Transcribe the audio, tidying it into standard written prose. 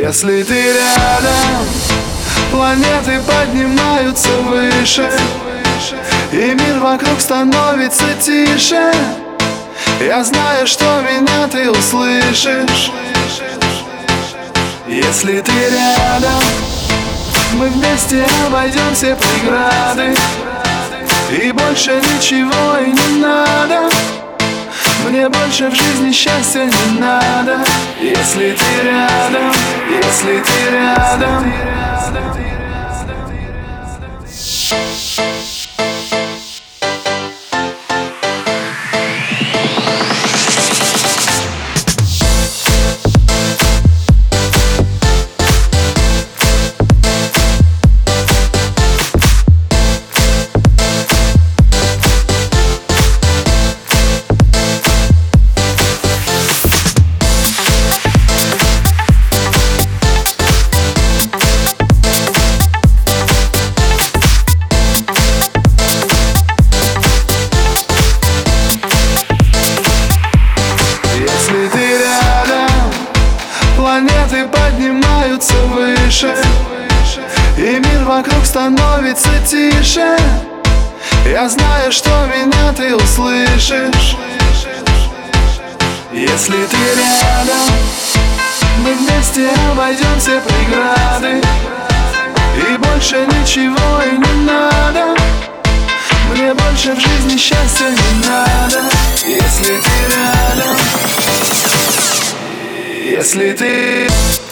Если ты рядом, планеты поднимаются выше, и мир вокруг становится тише. Я знаю, что меня ты услышишь. Если ты рядом, мы вместе обойдем все преграды, и больше ничего и не надо. Мне больше в жизни счастья не надо. Если ты рядом, если ты рядом. Планеты поднимаются выше, и мир вокруг становится тише. Я знаю, что меня ты услышишь. Если ты рядом, мы вместе обойдем все преграды, и больше ничего и не надо. Мне больше в жизни счастья не надо. Если ты рядом, если ты